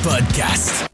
Podcast.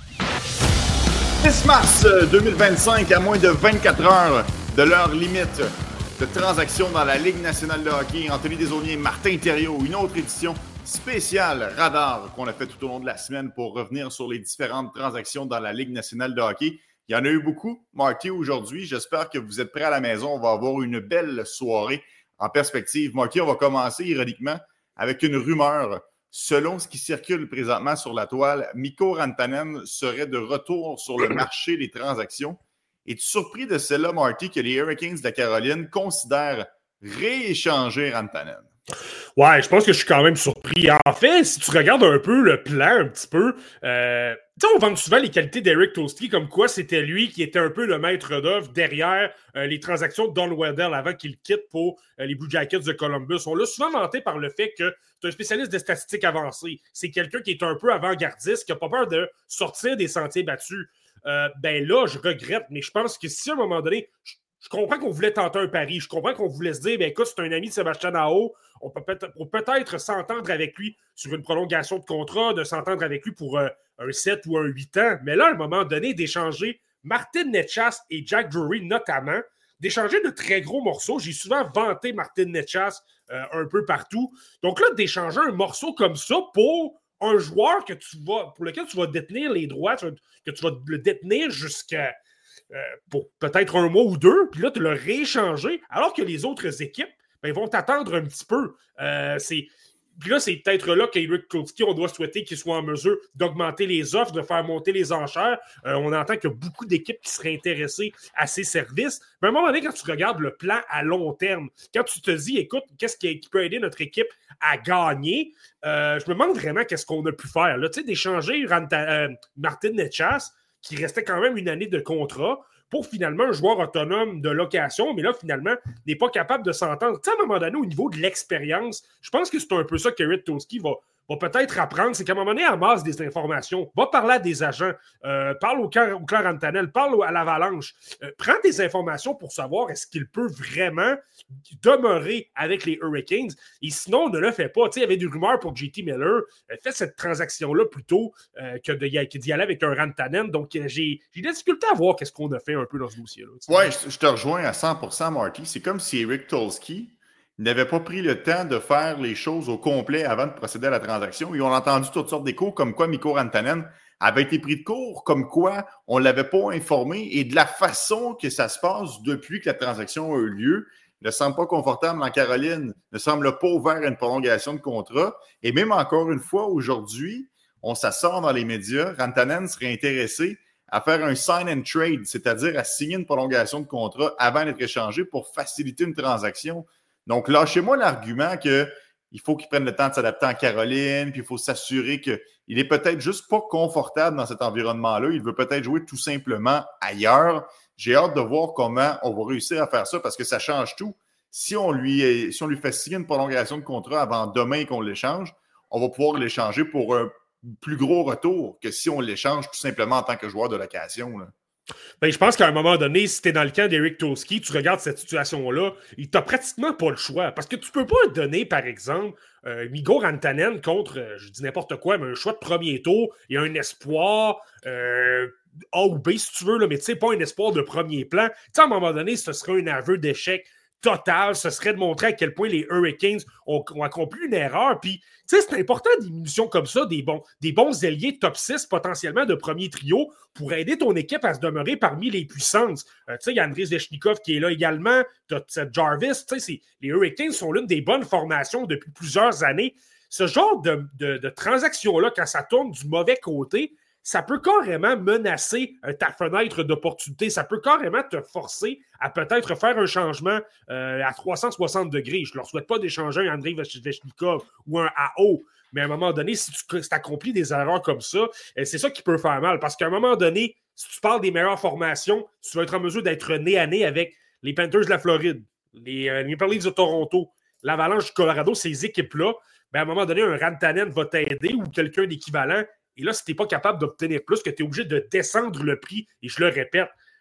10 mars 2025, à moins de 24 heures de l'heure limite de transaction dans la Ligue nationale de hockey. Anthony Desaulniers, Martin Thériault, une autre édition spéciale radar qu'on a fait tout au long de la semaine pour revenir sur les différentes transactions dans la Ligue nationale de hockey. Il y en a eu beaucoup, Marty, aujourd'hui. J'espère que vous êtes prêts à la maison. On va avoir une belle soirée en perspective. Marty, on va commencer ironiquement avec une rumeur. Selon ce qui circule présentement sur la toile, Mikko Rantanen serait de retour sur le marché des transactions. Es-tu surpris de celle-là, Marty, que les Hurricanes de la Caroline considèrent rééchanger Rantanen? Ouais, je pense que je suis quand même surpris. En fait, si tu regardes un peu le plan, un petit peu, tu sais, on vend souvent les qualités d'Eric Toski, comme quoi c'était lui qui était un peu le maître d'œuvre derrière les transactions de Don Weddell avant qu'il quitte pour les Blue Jackets de Columbus. On l'a souvent vanté par le fait que c'est un spécialiste de statistiques avancées. C'est quelqu'un qui est un peu avant-gardiste, qui n'a pas peur de sortir des sentiers battus. Ben là, je regrette, mais je pense que si à un moment donné, je comprends qu'on voulait tenter un pari, je comprends qu'on voulait se dire, ben écoute, c'est un ami de Sébastien Aho, on peut peut-être s'entendre avec lui sur une prolongation de contrat, de s'entendre avec lui pour un 7 ou un 8 ans, mais là, à un moment donné, d'échanger Martin Necas et Jack Drury notamment, d'échanger de très gros morceaux. J'ai souvent vanté Martin Necas un peu partout. Donc là, d'échanger un morceau comme ça pour un joueur pour lequel tu vas détenir les droits, que tu vas le détenir jusqu'à pour peut-être un mois ou deux, puis là, tu l'as rééchangé, alors que les autres équipes ben, vont t'attendre un petit peu. Puis là, c'est peut-être là qu'Eric Toski, on doit souhaiter qu'il soit en mesure d'augmenter les offres, de faire monter les enchères. On entend qu'il y a beaucoup d'équipes qui seraient intéressées à ces services. Mais à un moment donné, quand tu regardes le plan à long terme, quand tu te dis, écoute, qu'est-ce qui peut aider notre équipe à gagner, je me demande vraiment qu'est-ce qu'on a pu faire. Tu sais, d'échanger Martin Necas, qui restait quand même une année de contrat, pour finalement un joueur autonome de location, mais là, finalement, n'est pas capable de s'entendre. Tu sais, à un moment donné, au niveau de l'expérience, je pense que c'est un peu ça qu'Eric Toski va peut-être apprendre, c'est qu'à un moment donné, amasse des informations, va parler à des agents, parle au Claire Rantanen, parle à l'Avalanche, prends des informations pour savoir est-ce qu'il peut vraiment demeurer avec les Hurricanes, et sinon, ne le fait pas. Tu sais, il y avait des rumeurs pour JT Miller, fait cette transaction-là plutôt que d'y aller avec un Rantanen, donc j'ai des difficultés à voir qu'est-ce qu'on a fait un peu dans ce dossier-là. Oui, je te rejoins à 100%, Marty. C'est comme si Eric Toski n'avait pas pris le temps de faire les choses au complet avant de procéder à la transaction. Ils ont entendu toutes sortes d'échos, comme quoi Mikko Rantanen avait été pris de court, comme quoi on ne l'avait pas informé, et de la façon que ça se passe depuis que la transaction a eu lieu, ne semble pas confortable en Caroline, ne semble pas ouvert à une prolongation de contrat. Et même encore une fois, aujourd'hui, on s'assort dans les médias, Rantanen serait intéressé à faire un sign and trade, c'est-à-dire à signer une prolongation de contrat avant d'être échangé pour faciliter une transaction. Donc, lâchez-moi l'argument qu'il faut qu'il prenne le temps de s'adapter en Caroline, puis il faut s'assurer qu'il est peut-être juste pas confortable dans cet environnement-là. Il veut peut-être jouer tout simplement ailleurs. J'ai hâte de voir comment on va réussir à faire ça parce que ça change tout. Si on lui fait signer une prolongation de contrat avant demain qu'on l'échange, on va pouvoir l'échanger pour un plus gros retour que si on l'échange tout simplement en tant que joueur de location, là. Ben, je pense qu'à un moment donné, si tu es dans le camp d'Eric Toski, tu regardes cette situation-là, il t'a pratiquement pas le choix. Parce que tu peux pas donner, par exemple, Mikko Rantanen contre, je dis n'importe quoi, mais un choix de premier tour et un espoir A ou B, si tu veux, là, mais tu sais, pas un espoir de premier plan. Tu sais, à un moment donné, ce serait un aveu d'échec total. Ce serait de montrer à quel point les Hurricanes ont accompli une erreur. Puis, tu sais, c'est important des munitions comme ça, des bons ailiers top 6 potentiellement de premier trio pour aider ton équipe à se demeurer parmi les puissances. Tu sais, il y a Andrei Svechnikov qui est là également, tu as Jarvis. Tu sais, les Hurricanes sont l'une des bonnes formations depuis plusieurs années. Ce genre de transaction-là, quand ça tourne du mauvais côté, ça peut carrément menacer ta fenêtre d'opportunité. Ça peut carrément te forcer à peut-être faire un changement à 360 degrés. Je ne leur souhaite pas d'échanger un Andrei Svechnikov ou un AO. Mais à un moment donné, si tu accomplis des erreurs comme ça, c'est ça qui peut faire mal. Parce qu'à un moment donné, si tu parles des meilleures formations, tu vas être en mesure d'être nez à nez avec les Panthers de la Floride, les Maple Leafs de Toronto, l'Avalanche du Colorado, ces équipes-là. Ben à un moment donné, un Rantanen va t'aider ou quelqu'un d'équivalent. Et là, si tu n'es pas capable d'obtenir plus, que tu es obligé de descendre le prix, et je le répète,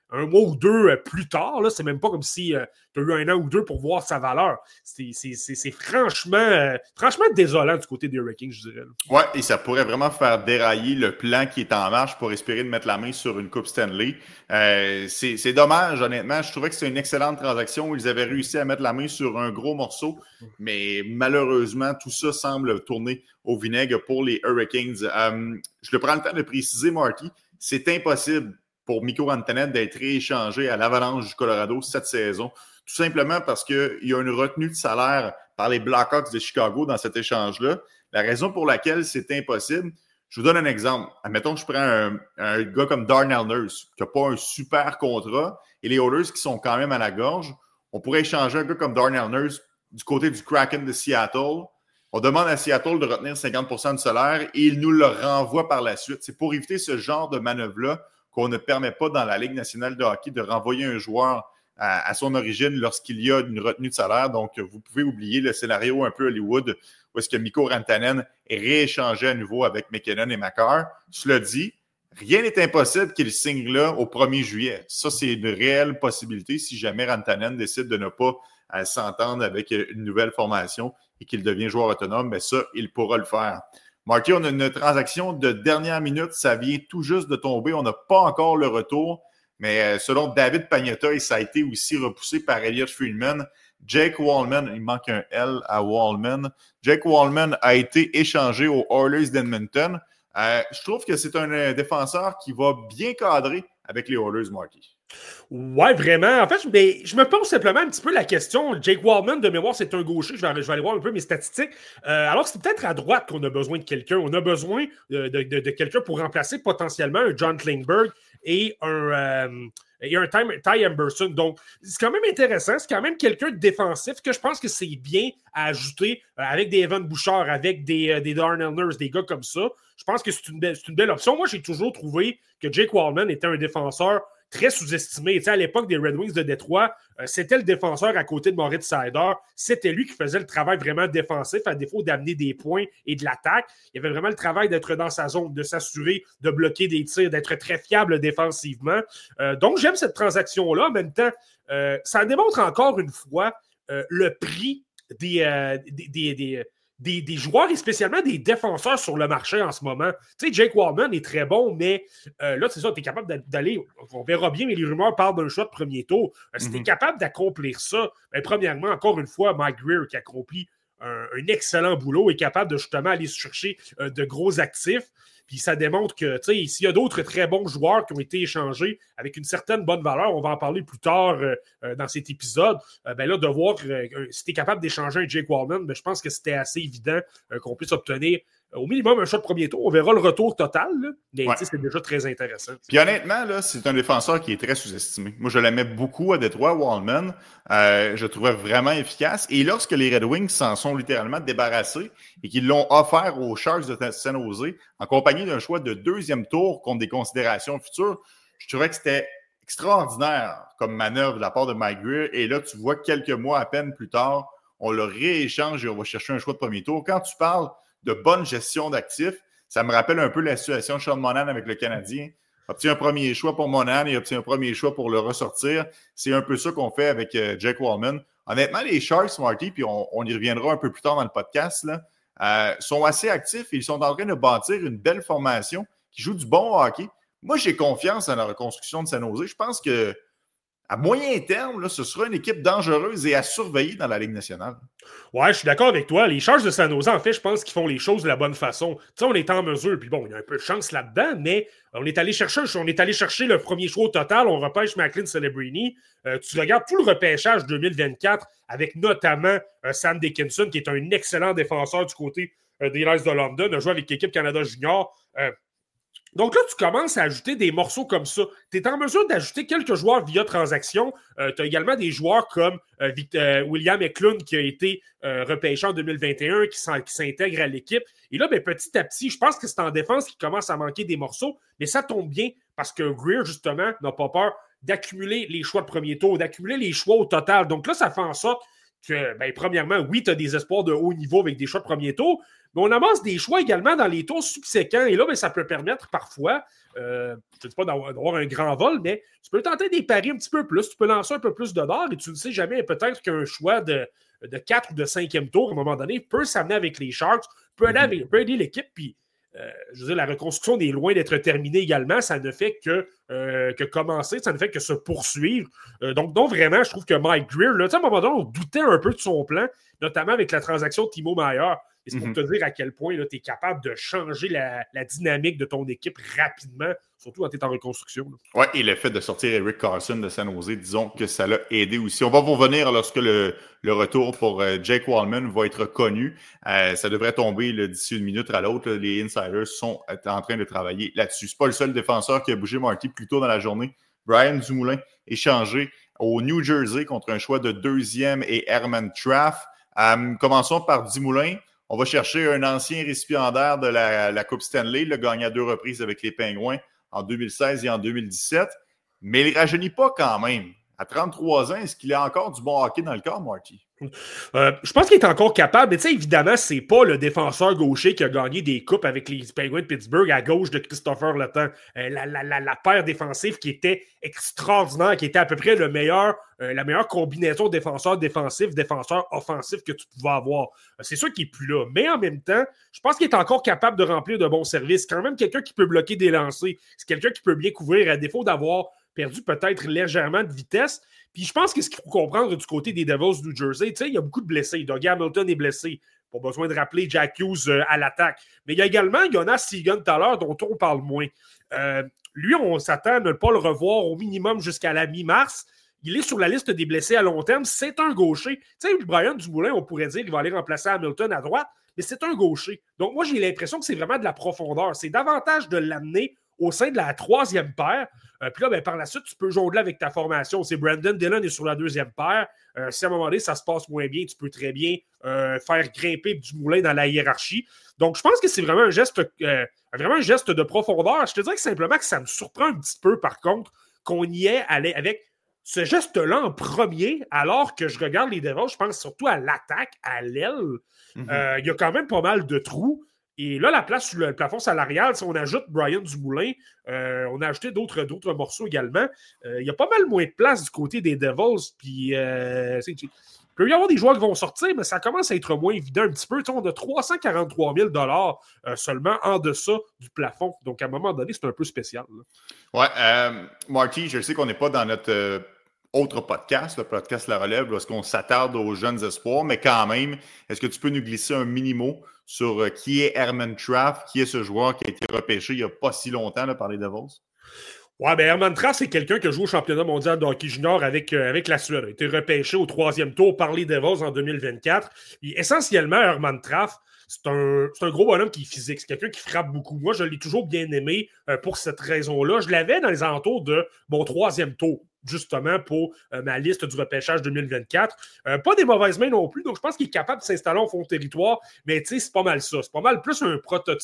un mois ou deux plus tard. Là, c'est même pas comme si tu as eu 1 an ou 2 pour voir sa valeur. C'est franchement désolant du côté des Hurricanes, je dirais. Oui, et ça pourrait vraiment faire dérailler le plan qui est en marche pour espérer de mettre la main sur une Coupe Stanley. C'est dommage, honnêtement. Je trouvais que c'était une excellente transaction où ils avaient réussi à mettre la main sur un gros morceau, mais malheureusement, tout ça semble tourner au vinaigre pour les Hurricanes. Je le prends le temps de préciser, Marty, c'est impossible pour Mikko Rantanen d'être rééchangé à l'Avalanche du Colorado cette saison, tout simplement parce qu'il y a une retenue de salaire par les Blackhawks de Chicago dans cet échange-là. La raison pour laquelle c'est impossible, je vous donne un exemple. Admettons que je prends un gars comme Darnell Nurse, qui n'a pas un super contrat, et les Oilers qui sont quand même à la gorge. On pourrait échanger un gars comme Darnell Nurse du côté du Kraken de Seattle. On demande à Seattle de retenir 50% du salaire et il nous le renvoie par la suite. C'est pour éviter ce genre de manœuvre-là qu'on ne permet pas dans la Ligue nationale de hockey de renvoyer un joueur à son origine lorsqu'il y a une retenue de salaire. Donc, vous pouvez oublier le scénario un peu Hollywood où est-ce que Mikko Rantanen est rééchangé à nouveau avec McKinnon et Makar. Cela dit, rien n'est impossible qu'il signe là au 1er juillet. Ça, c'est une réelle possibilité si jamais Rantanen décide de ne pas s'entendre avec une nouvelle formation et qu'il devient joueur autonome. Mais ça, il pourra le faire. Marty, on a une transaction de dernière minute. Ça vient tout juste de tomber. On n'a pas encore le retour. Mais selon David Pagnotta, et ça a été aussi repoussé par Elliott Friedman, Jake Walman, il manque un L à Walman. Jake Walman a été échangé aux Oilers d'Edmonton. Je trouve que c'est un défenseur qui va bien cadrer avec les Oilers, Marty. Ouais, vraiment. En fait, je me pose simplement un petit peu la question. Jake Walman, de mémoire, c'est un gaucher. Je vais aller voir un peu mes statistiques. Alors, c'est peut-être à droite qu'on a besoin de quelqu'un. On a besoin de quelqu'un pour remplacer potentiellement un John Klingberg et un Ty Emberson. Donc, c'est quand même intéressant. C'est quand même quelqu'un de défensif que je pense que c'est bien à ajouter avec des Evan Bouchard, avec des Darnell Nurse, des gars comme ça. Je pense que c'est une belle option. Moi, j'ai toujours trouvé que Jake Walman était un défenseur très sous-estimé. Tu sais, à l'époque des Red Wings de Détroit, c'était le défenseur à côté de Moritz Seider. C'était lui qui faisait le travail vraiment défensif, à défaut d'amener des points et de l'attaque. Il avait vraiment le travail d'être dans sa zone, de s'assurer de bloquer des tirs, d'être très fiable défensivement. Donc, j'aime cette transaction-là. En même temps, ça démontre encore une fois le prix des joueurs et spécialement des défenseurs sur le marché en ce moment. Tu sais, Jake Walman est très bon, mais là, c'est ça, tu es capable d'aller, on verra bien, mais les rumeurs parlent d'un choix de premier tour. Si tu es capable d'accomplir ça, ben, premièrement, encore une fois, Mike Grier qui accomplit un excellent boulot est capable de justement aller chercher de gros actifs. Puis ça démontre que, tu sais, s'il y a d'autres très bons joueurs qui ont été échangés avec une certaine bonne valeur, on va en parler plus tard dans cet épisode, ben là, de voir si tu es capable d'échanger un Jake Walman, ben, je pense que c'était assez évident qu'on puisse obtenir au minimum un shot de premier tour. On verra le retour total, là, mais c'est déjà très intéressant. Puis honnêtement, là, c'est un défenseur qui est très sous-estimé. Moi, je l'aimais beaucoup à Détroit, Walman. Je le trouvais vraiment efficace. Et lorsque les Red Wings s'en sont littéralement débarrassés et qu'ils l'ont offert aux Sharks de San Jose, en compagnie d'un choix de 2e tour contre des considérations futures, je trouvais que c'était extraordinaire comme manœuvre de la part de Mike Grier. Et là, tu vois, quelques mois à peine plus tard, on le rééchange et on va chercher un choix de premier tour. Quand tu parles de bonne gestion d'actifs, ça me rappelle un peu la situation de Sean Monahan avec le Canadien. Obtient un premier choix pour Monahan et obtient un premier choix pour le ressortir. C'est un peu ça qu'on fait avec Jake Walman. Honnêtement, les Sharks, Marty, puis on y reviendra un peu plus tard dans le podcast, là, sont assez actifs et ils sont en train de bâtir une belle formation qui joue du bon hockey. Moi, j'ai confiance dans la reconstruction de San Jose. Je pense que à moyen terme, là, ce sera une équipe dangereuse et à surveiller dans la Ligue nationale. Ouais, je suis d'accord avec toi. Les Sharks de San Jose, en fait, je pense qu'ils font les choses de la bonne façon. Tu sais, on est en mesure, puis bon, il y a un peu de chance là-dedans, mais on est allé chercher le premier choix au total. On repêche Macklin Celebrini. Tu regardes tout le repêchage 2024 avec notamment Sam Dickinson, qui est un excellent défenseur du côté des Knights de London, a joué avec l'équipe Canada Junior. Donc là, tu commences à ajouter des morceaux comme ça. Tu es en mesure d'ajouter quelques joueurs via transaction. Tu as également des joueurs comme William Eklund qui a été repêché en 2021, qui s'intègre à l'équipe. Et là, ben, petit à petit, je pense que c'est en défense qu'il commence à manquer des morceaux, mais ça tombe bien parce que Grier, justement, n'a pas peur d'accumuler les choix de premier tour, d'accumuler les choix au total. Donc là, ça fait en sorte que, premièrement, oui, tu as des espoirs de haut niveau avec des choix de premier tour, mais on amasse des choix également dans les tours subséquents. Et là, ça peut permettre parfois, je ne dis pas d'avoir un grand vol, mais tu peux tenter des paris un petit peu plus. Tu peux lancer un peu plus de dollars et tu ne sais jamais, peut-être qu'un choix de 4 ou de 5e tour, à un moment donné, peut s'amener avec les Sharks, peut aider l'équipe. Puis, je veux dire, la reconstruction est loin d'être terminée également. Ça ne fait que commencer, ça ne fait que se poursuivre. Donc, vraiment, je trouve que Mike Grier, là, à un moment donné, on doutait un peu de son plan, notamment avec la transaction de Timo Meier. Et c'est pour te dire à quel point tu es capable de changer la dynamique de ton équipe rapidement, surtout quand tu es en reconstruction. Oui, et le fait de sortir Eric Carlson de San Jose, disons que ça l'a aidé aussi. On va vous revenir lorsque le retour pour Jake Walman va être connu. Ça devrait tomber d'ici une minute à l'autre. Les insiders sont en train de travailler là-dessus. C'est pas le seul défenseur qui a bougé, Marty, plus tôt dans la journée. Brian Dumoulin échangé au New Jersey contre un choix de 2e et Herman Traff. Commençons par Dumoulin. On va chercher un ancien récipiendaire de la Coupe Stanley, il a gagné à 2 reprises avec les Pingouins en 2016 et en 2017, mais il ne rajeunit pas quand même. À 33 ans, est-ce qu'il a encore du bon hockey dans le corps, Marty? Je pense qu'il est encore capable, mais tu sais, évidemment, c'est pas le défenseur gaucher qui a gagné des coupes avec les Penguins de Pittsburgh à gauche de Christopher Letang. La paire défensive qui était extraordinaire, qui était à peu près la meilleure combinaison défenseur-offensif que tu pouvais avoir. C'est sûr qu'il n'est plus là, mais en même temps, je pense qu'il est encore capable de remplir de bons services. Quand même quelqu'un qui peut bloquer des lancers. C'est quelqu'un qui peut bien couvrir, à défaut d'avoir perdu peut-être légèrement de vitesse. Puis je pense que ce qu'il faut comprendre du côté des Devils du New Jersey, tu sais, il y a beaucoup de blessés. Doug Hamilton est blessé. Pas besoin de rappeler Jack Hughes à l'attaque. Mais il y a également Jonas Seguin tout à l'heure, dont on parle moins. Lui, on s'attend à ne pas le revoir au minimum jusqu'à la mi-mars. Il est sur la liste des blessés à long terme. C'est un gaucher. Tu sais, Brian Dumoulin, on pourrait dire qu'il va aller remplacer Hamilton à droite, mais c'est un gaucher. Donc moi, j'ai l'impression que c'est vraiment de la profondeur. C'est davantage de l'amener au sein de la 3e paire. Puis là, par la suite, tu peux jongler avec ta formation. C'est Brandon Dillon est sur la 2e paire. Si à un moment donné, ça se passe moins bien, tu peux très bien faire grimper Dumoulin dans la hiérarchie. Donc, je pense que c'est vraiment un geste de profondeur. Je te dirais que simplement que ça me surprend un petit peu, par contre, qu'on y ait allé avec ce geste-là en premier, alors que je regarde les Devils, je pense surtout à l'attaque, à l'aile. Il y a quand même pas mal de trous. Et là, la place sur le plafond salarial, si on ajoute Brian Dumoulin, on a ajouté d'autres morceaux également. Il y a pas mal moins de place du côté des Devils. Puis, il peut y avoir des joueurs qui vont sortir, mais ça commence à être moins évident un petit peu. On a 343 000 seulement en deçà du plafond. Donc, à un moment donné, c'est un peu spécial. Oui, Marty, je sais qu'on n'est pas dans notre autre podcast, le podcast La Relève, lorsqu'on s'attarde aux jeunes espoirs, mais quand même, est-ce que tu peux nous glisser un mini-mot sur qui est Herman Traff, qui est ce joueur qui a été repêché il n'y a pas si longtemps là, par les Devils? Ouais, Herman Traff, c'est quelqu'un qui a joué au championnat mondial de hockey junior avec la Suède. Il a été repêché au 3e tour par les Devils en 2024. Et essentiellement, Herman Traff, c'est un gros bonhomme qui est physique. C'est quelqu'un qui frappe beaucoup. Moi, je l'ai toujours bien aimé pour cette raison-là. Je l'avais dans les alentours de mon 3e tour, justement, pour ma liste du repêchage 2024. Pas des mauvaises mains non plus, donc je pense qu'il est capable de s'installer au fond de territoire, mais tu sais, c'est pas mal ça. C'est pas mal plus un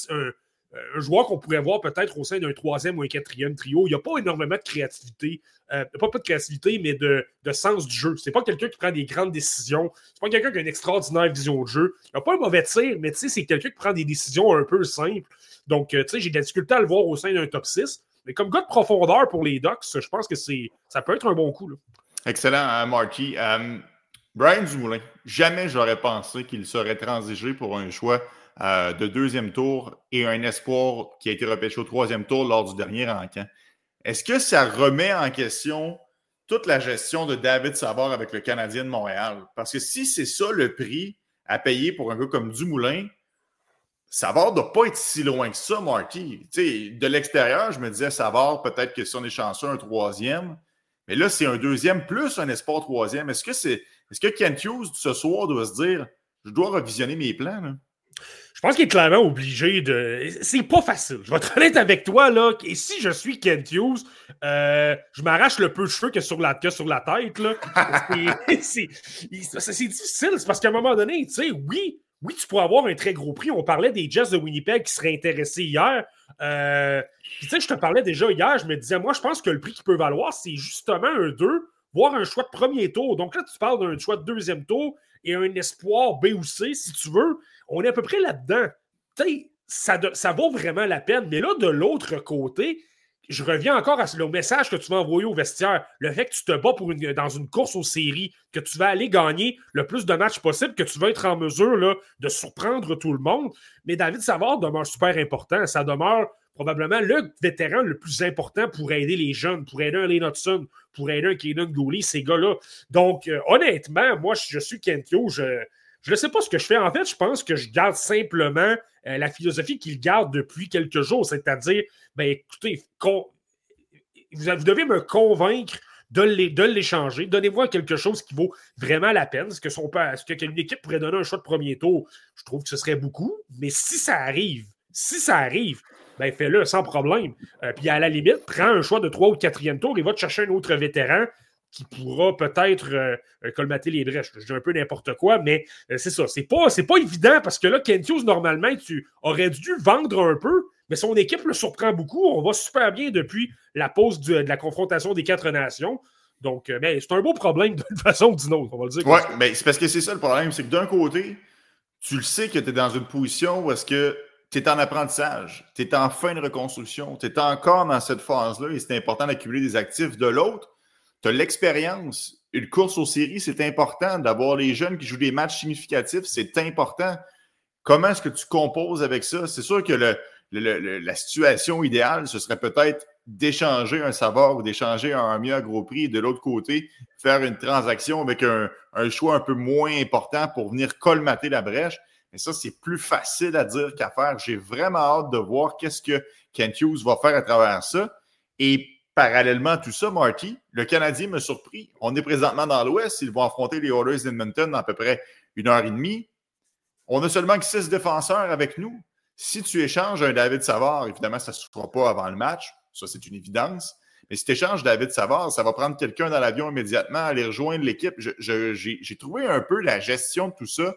joueur qu'on pourrait voir peut-être au sein d'un 3e ou un 4e trio. Il n'y a pas énormément de créativité. Pas de créativité, mais de sens du jeu. C'est pas quelqu'un qui prend des grandes décisions. C'est pas quelqu'un qui a une extraordinaire vision de jeu. Il n'a pas un mauvais tir, mais tu sais, c'est quelqu'un qui prend des décisions un peu simples. Donc, tu sais, j'ai de la difficulté à le voir au sein d'un top 6. Mais comme gars de profondeur pour les Ducks, je pense que ça peut être un bon coup. Là. Excellent, Marty. Brian Dumoulin, jamais j'aurais pensé qu'il serait transigé pour un choix de 2e tour et un espoir qui a été repêché au 3e tour lors du dernier encamp. Est-ce que ça remet en question toute la gestion de David Savard avec le Canadien de Montréal? Parce que si c'est ça le prix à payer pour un gars comme Dumoulin, Savard ne doit pas être si loin que ça, Marty. T'sais, de l'extérieur, je me disais Savard, peut-être que si on est chanceux, un 3e. Mais là, c'est un 2e plus un espoir 3e. Est-ce que Kent Hughes, ce soir, doit se dire « Je dois revisionner mes plans? » là? Je pense qu'il est clairement obligé de... C'est pas facile. Je vais être honnête avec toi, là. Et si je suis Kent Hughes, je m'arrache le peu de cheveux que sur la tête, là. C'est difficile. C'est parce qu'à un moment donné, tu sais, oui, tu pourrais avoir un très gros prix. On parlait des Jets de Winnipeg qui seraient intéressés hier. Puis tu sais, je te parlais déjà hier, je me disais, moi, je pense que le prix qu'il peut valoir, c'est justement un 2 voire un choix de premier tour. Donc là, tu parles d'un choix de deuxième tour et un espoir B ou C, si tu veux. On est à peu près là-dedans. Tu sais, ça vaut vraiment la peine. Mais là, de l'autre côté, je reviens encore au message que tu m'as envoyé au vestiaire. Le fait que tu te bats dans une course aux séries, que tu vas aller gagner le plus de matchs possible, que tu vas être en mesure là, de surprendre tout le monde. Mais David Savard demeure super important. Ça demeure probablement le vétéran le plus important pour aider les jeunes, pour aider un Lane Hudson, pour aider un Kaden Gooley, ces gars-là. Donc, honnêtement, moi, je suis Kent Hughes. Je ne sais pas ce que je fais. En fait, je pense que je garde simplement la philosophie qu'il garde depuis quelques jours, c'est-à-dire, ben écoutez, vous devez me convaincre de l'échanger. Donnez-moi quelque chose qui vaut vraiment la peine. Est-ce qu'une équipe pourrait donner un choix de premier tour? Je trouve que ce serait beaucoup, mais si ça arrive, ben fais-le sans problème. Puis à la limite, prends un choix de 3 ou 4e tour et va te chercher un autre vétéran qui pourra peut-être colmater les brèches. Je dis un peu n'importe quoi, mais c'est ça. C'est pas évident parce que là, Kent Hughes, normalement, tu aurais dû vendre un peu, mais son équipe le surprend beaucoup. On va super bien depuis la pause de la confrontation des 4 nations. Donc, ben, c'est un beau problème d'une façon ou d'une autre, on va le dire. Oui, mais c'est parce que c'est ça le problème. C'est que d'un côté, tu le sais que tu es dans une position où est-ce que tu es en apprentissage, tu es en fin de reconstruction, tu es encore dans cette phase-là et c'est important d'accumuler des actifs. De l'autre, tu as l'expérience. Une course aux séries, c'est important. D'avoir les jeunes qui jouent des matchs significatifs, c'est important. Comment est-ce que tu composes avec ça? C'est sûr que la situation idéale, ce serait peut-être d'échanger un Savard ou d'échanger un mieux à gros prix et de l'autre côté, faire une transaction avec un choix un peu moins important pour venir colmater la brèche. Mais ça, c'est plus facile à dire qu'à faire. J'ai vraiment hâte de voir qu'est-ce que Kent Hughes va faire à travers ça. Et parallèlement à tout ça, Marty, le Canadien m'a surpris. On est présentement dans l'Ouest. Ils vont affronter les Oilers d'Edmonton dans à peu près 1h30. On a seulement que 6 défenseurs avec nous. Si tu échanges un David Savard, évidemment, ça ne se fera pas avant le match. Ça, c'est une évidence. Mais si tu échanges David Savard, ça va prendre quelqu'un dans l'avion immédiatement, aller rejoindre l'équipe. J'ai trouvé un peu la gestion de tout ça.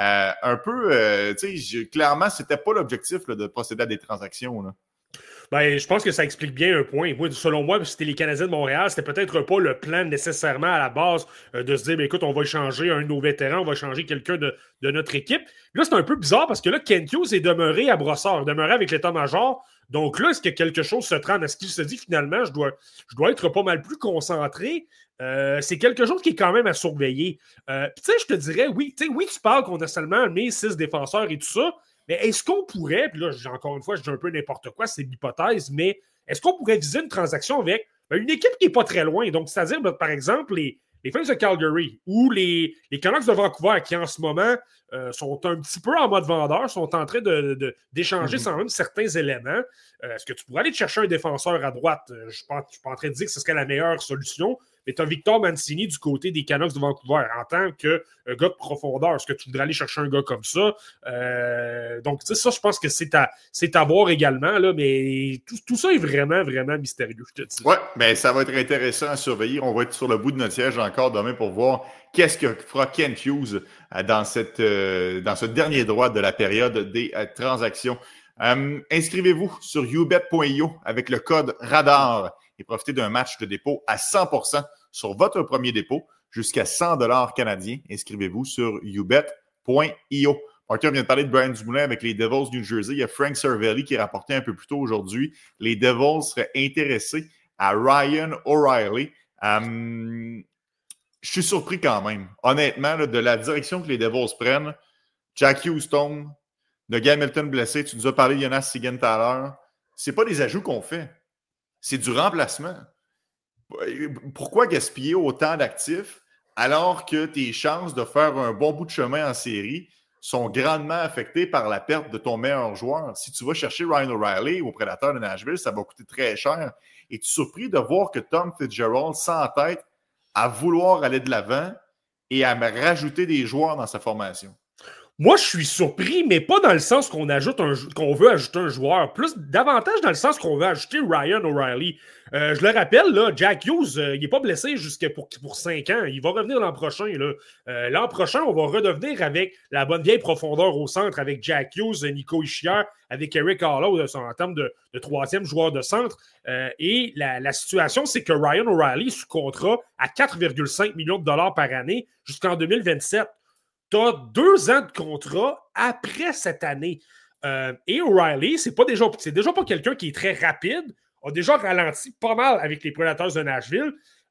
Clairement, ce n'était pas l'objectif là, de procéder à des transactions. Là. Ben, je pense que ça explique bien un point. Moi, selon moi, si c'était les Canadiens de Montréal, c'était peut-être pas le plan nécessairement à la base de se dire, ben, écoute, on va échanger un de nos vétérans, on va échanger quelqu'un de notre équipe. Là, c'est un peu bizarre parce que là, Kent Hughes est demeuré à Brossard, demeuré avec l'état-major. Donc là, est-ce que quelque chose se trame? Est-ce qu'il se dit finalement, je dois être pas mal plus concentré? C'est quelque chose qui est quand même à surveiller. Puis tu sais, je te dirais, oui, tu parles qu'on a seulement mis 6 défenseurs et tout ça, mais est-ce qu'on pourrait, puis là, encore une fois, je dis un peu n'importe quoi, c'est l'hypothèse, mais est-ce qu'on pourrait viser une transaction avec une équipe qui n'est pas très loin? Donc, c'est-à-dire, par exemple, les Flames de Calgary ou les Canucks de Vancouver qui, en ce moment, sont un petit peu en mode vendeur, sont en train d'échanger sans même certains éléments. Est-ce que tu pourrais aller te chercher un défenseur à droite? Je ne suis pas en train de dire que ce serait la meilleure solution, mais tu as Victor Mancini du côté des Canucks de Vancouver en tant que gars de profondeur. Est-ce que tu voudrais aller chercher un gars comme ça? Donc, tu sais, ça, je pense que c'est à voir également, là, mais tout ça est vraiment, vraiment mystérieux, je te dis. Oui, mais ça va être intéressant à surveiller. On va être sur le bout de notre siège encore demain pour voir qu'est-ce que fera Kent Hughes dans ce dernier droit de la période des transactions. Inscrivez-vous sur ubet.io avec le code RADAR et profitez d'un match de dépôt à 100% sur votre premier dépôt jusqu'à 100 $ canadiens. Inscrivez-vous sur ubet.io. Martin vient de parler de Brian Dumoulin avec les Devils du New Jersey. Il y a Frank Cervelli qui rapportait un peu plus tôt aujourd'hui. Les Devils seraient intéressés à Ryan O'Reilly. Je suis surpris quand même, honnêtement, là, de la direction que les Devils prennent. Jack Houston, de Guy Hamilton blessé, tu nous as parlé de Jonas Siegenthaler. Ce n'est pas des ajouts qu'on fait. C'est du remplacement. Pourquoi gaspiller autant d'actifs alors que tes chances de faire un bon bout de chemin en série sont grandement affectées par la perte de ton meilleur joueur? Si tu vas chercher Ryan O'Reilly au Prédateur de Nashville, ça va coûter très cher. Es-tu surpris de voir que Tom Fitzgerald s'entête à vouloir aller de l'avant et à me rajouter des joueurs dans sa formation? Moi, je suis surpris, mais pas dans le sens qu'on veut ajouter un joueur. Davantage dans le sens qu'on veut ajouter Ryan O'Reilly. Je le rappelle, là, Jack Hughes, il n'est pas blessé jusqu'à pour 5 ans. Il va revenir l'an prochain. Là. L'an prochain, on va redevenir avec la bonne vieille profondeur au centre, avec Jack Hughes, Nico Hischier, avec Eric Hollow en termes de troisième joueur de centre. Et la situation, c'est que Ryan O'Reilly est sous contrat à 4,5 millions de dollars par année jusqu'en 2027. Tu as 2 ans de contrat après cette année. Et O'Reilly, c'est déjà pas quelqu'un qui est très rapide, a déjà ralenti pas mal avec les Predators de Nashville.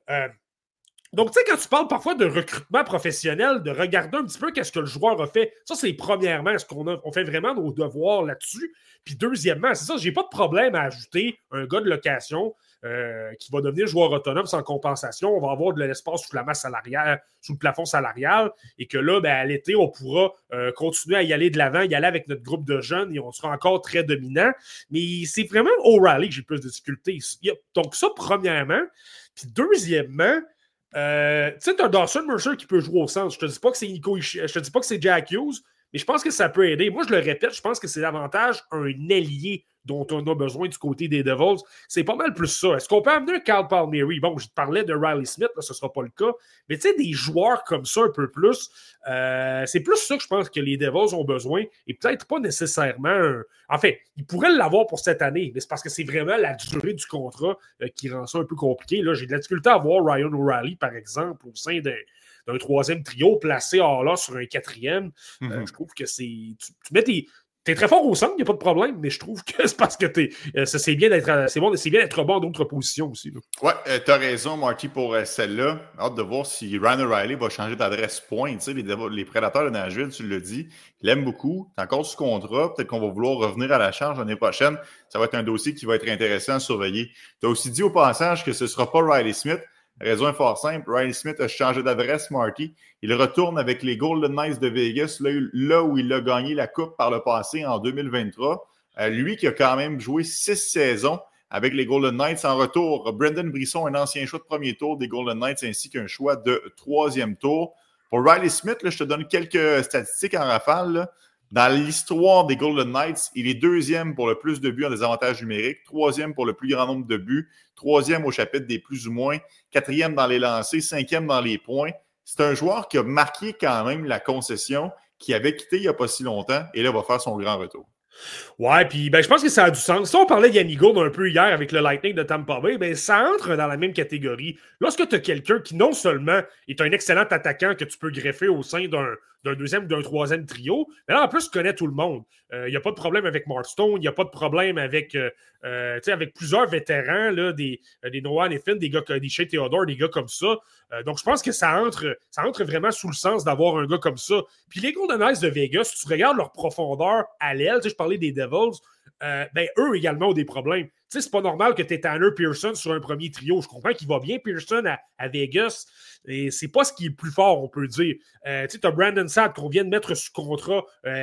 Donc, tu sais, quand tu parles parfois de recrutement professionnel, de regarder un petit peu qu'est-ce que le joueur a fait, ça, c'est premièrement, est-ce qu'on fait vraiment nos devoirs là-dessus? Puis deuxièmement, c'est ça, j'ai pas de problème à ajouter un gars de location qui va devenir joueur autonome sans compensation. On va avoir de l'espace sous la masse salariale, sous le plafond salarial, et que là, à l'été, on pourra continuer à y aller de l'avant, y aller avec notre groupe de jeunes, et on sera encore très dominant. Mais c'est vraiment O'Reilly que j'ai plus de difficultés. Donc ça, premièrement. Puis deuxièmement, tu sais, t'as Dawson Mercer qui peut jouer au centre. Je te dis pas que c'est je te dis pas que c'est Jack Hughes, mais je pense que ça peut aider. Moi, je le répète, je pense que c'est davantage un ailier dont on a besoin du côté des Devils. C'est pas mal plus ça. Est-ce qu'on peut amener un Kyle Palmieri? Bon, je te parlais de Riley Smith, là, ce sera pas le cas. Mais tu sais, des joueurs comme ça un peu plus, c'est plus ça que je pense que les Devils ont besoin et peut-être pas nécessairement... En fait, ils pourraient l'avoir pour cette année, mais c'est parce que c'est vraiment la durée du contrat qui rend ça un peu compliqué. Là, j'ai de la difficulté à voir Ryan O'Reilly, par exemple, au sein d'un troisième trio placé hors là sur un quatrième. Je trouve que c'est... Tu mets T'es très fort au centre, il n'y a pas de problème, mais je trouve que c'est parce que c'est bien d'être bon dans d'autres positions aussi. Oui, tu as raison, Marty, pour celle-là. Hâte de voir si Ryan O'Reilly va changer d'adresse point. Tu sais, les Prédateurs de Nashville, tu l'as dit, il aime beaucoup. Tu es encore sous contrat. Peut-être qu'on va vouloir revenir à la charge l'année prochaine. Ça va être un dossier qui va être intéressant à surveiller. Tu as aussi dit au passage que ce ne sera pas Riley Smith. La raison est fort simple. Riley Smith a changé d'adresse, Marty. Il retourne avec les Golden Knights de Vegas, là où il a gagné la Coupe par le passé en 2023. Lui qui a quand même joué 6 saisons avec les Golden Knights. En retour, Brendan Brisson, un ancien choix de premier tour des Golden Knights, ainsi qu'un choix de 3e tour. Pour Riley Smith, là, je te donne quelques statistiques en rafale. Là. Dans l'histoire des Golden Knights, il est 2e pour le plus de buts en désavantage numérique, 3e pour le plus grand nombre de buts, 3e au chapitre des plus ou moins, 4e dans les lancers, 5e dans les points. C'est un joueur qui a marqué quand même la concession, qui avait quitté il n'y a pas si longtemps, et là, va faire son grand retour. Ouais, puis je pense que ça a du sens. Si on parlait d'Yanni Gourde un peu hier avec le Lightning de Tampa Bay, ça entre dans la même catégorie. Lorsque tu as quelqu'un qui non seulement est un excellent attaquant que tu peux greffer au sein d'un deuxième ou d'un troisième trio, mais là, en plus, tu connais tout le monde. Il n'y a pas de problème avec Mark Stone, il n'y a pas de problème avec plusieurs vétérans, là, des Noah Neffin, des gars des Shea Theodore, des gars comme ça. Donc, je pense que ça entre vraiment sous le sens d'avoir un gars comme ça. Puis les Golden Knights de Vegas, si tu regardes leur profondeur à l'aile, je parlais des Devils, eux également ont des problèmes. Tu sais, c'est pas normal que tu aies Tanner Pearson sur un premier trio. Je comprends qu'il va bien, Pearson, à Vegas, et c'est pas ce qui est le plus fort, on peut dire. Tu sais, tu as Brandon Saad qu'on vient de mettre sous contrat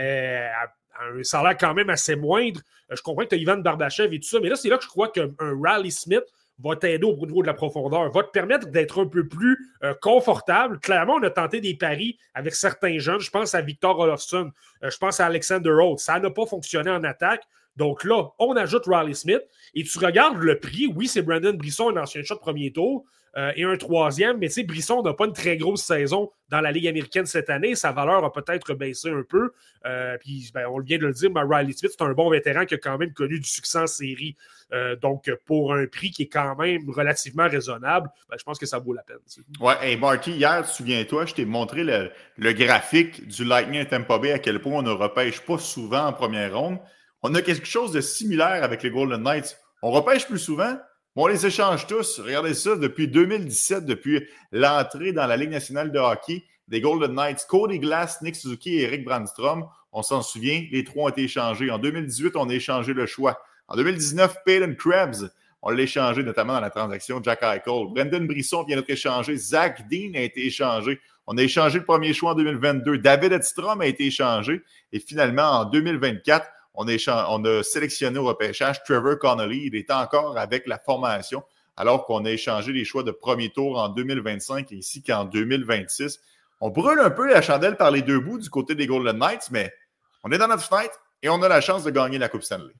à un salaire quand même assez moindre. Je comprends que tu as Ivan Barbashev et tout ça, mais là, c'est là que je crois qu'un Riley Smith va t'aider au niveau de la profondeur, va te permettre d'être un peu plus confortable. Clairement, on a tenté des paris avec certains jeunes. Je pense à Victor Olofsson, je pense à Alexander Holt. Ça n'a pas fonctionné en attaque. Donc là, on ajoute Riley Smith et tu regardes le prix. Oui, c'est Brandon Brisson, un ancien shot de premier tour, et un troisième, mais tu sais, Brisson n'a pas une très grosse saison dans la Ligue américaine cette année. Sa valeur a peut-être baissé un peu. Puis, on vient de le dire, mais Riley Smith, c'est un bon vétéran qui a quand même connu du succès en série. Donc, pour un prix qui est quand même relativement raisonnable, je pense que ça vaut la peine. Ouais, hey Marty, hier, souviens-toi, je t'ai montré le graphique du Lightning à Tampa Bay, à quel point on ne repêche pas souvent en première ronde. On a quelque chose de similaire avec les Golden Knights. On repêche plus souvent, mais on les échange tous. Regardez ça, depuis 2017, depuis l'entrée dans la Ligue nationale de hockey des Golden Knights, Cody Glass, Nick Suzuki et Eric Brandstrom, on s'en souvient, les trois ont été échangés. En 2018, on a échangé le choix. En 2019, Peyton Krebs, on l'a échangé notamment dans la transaction Jack Eichel. Brendan Brisson vient d'être échangé. Zach Dean a été échangé. On a échangé le premier choix en 2022. David Edstrom a été échangé. Et finalement, en 2024, on a sélectionné au repêchage Trevor Connolly. Il est encore avec la formation, alors qu'on a échangé les choix de premier tour en 2025 ainsi qu'en 2026. on brûle un peu la chandelle par les deux bouts du côté des Golden Knights, mais on est dans notre fenêtre et on a la chance de gagner la Coupe Stanley.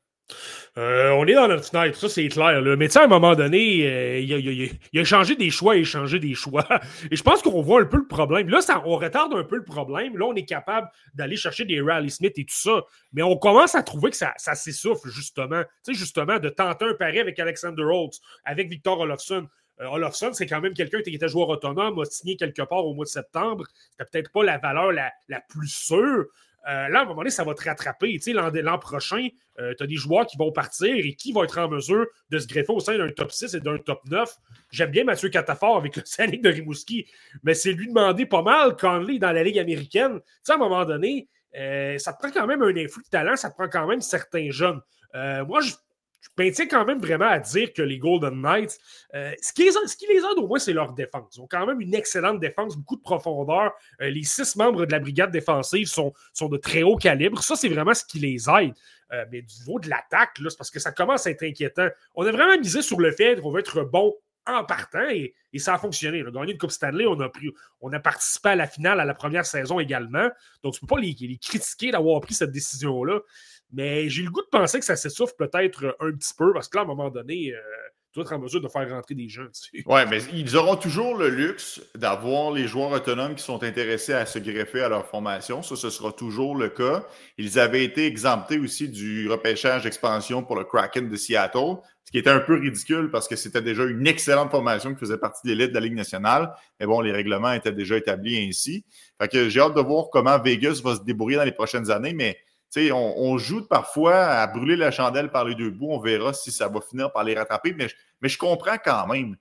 On est dans notre fenêtre, ça c'est clair. Là. Mais tu sais, à un moment donné, il a changé des choix et changé des choix. Et je pense qu'on voit un peu le problème. Là, on retarde un peu le problème. Là, on est capable d'aller chercher des Riley Smith et tout ça. Mais on commence à trouver que ça s'essouffle, justement. Tu sais, justement, de tenter un pari avec Alexander Holtz, avec Victor Olofsson. Olofsson, c'est quand même quelqu'un qui était joueur autonome, a signé quelque part au mois de septembre. C'était peut-être pas la valeur la plus sûre. Là, à un moment donné, ça va te rattraper. Tu sais, l'an prochain, tu as des joueurs qui vont partir et qui vont être en mesure de se greffer au sein d'un top 6 et d'un top 9. J'aime bien Mathieu Catafort avec le Scénic de Rimouski, mais c'est lui demander pas mal Conley dans la Ligue américaine. Tu sais, à un moment donné, ça te prend quand même un influx de talent, ça te prend quand même certains jeunes. Moi, je maintiens quand même vraiment à dire que les Golden Knights, ce qui les aide au moins, c'est leur défense. Ils ont quand même une excellente défense, beaucoup de profondeur. Les 6 membres de la brigade défensive sont de très haut calibre. Ça, c'est vraiment ce qui les aide. Mais du niveau de l'attaque, là, c'est parce que ça commence à être inquiétant. On a vraiment misé sur le fait qu'on va être bon en partant et ça a fonctionné. On a gagné une Coupe Stanley, on a participé à la finale à la première saison également. Donc, tu ne peux pas les critiquer d'avoir pris cette décision-là. Mais j'ai le goût de penser que ça s'essouffle peut-être un petit peu parce que là, à un moment donné, tu dois être en mesure de faire rentrer des jeunes. Oui, mais ils auront toujours le luxe d'avoir les joueurs autonomes qui sont intéressés à se greffer à leur formation. Ça, ce sera toujours le cas. Ils avaient été exemptés aussi du repêchage d'expansion pour le Kraken de Seattle, ce qui était un peu ridicule parce que c'était déjà une excellente formation qui faisait partie de l'élite de la Ligue nationale. Mais bon, les règlements étaient déjà établis ainsi. Fait que j'ai hâte de voir comment Vegas va se débrouiller dans les prochaines années, mais on joue parfois à brûler la chandelle par les deux bouts. On verra si ça va finir par les rattraper. Mais je comprends quand même.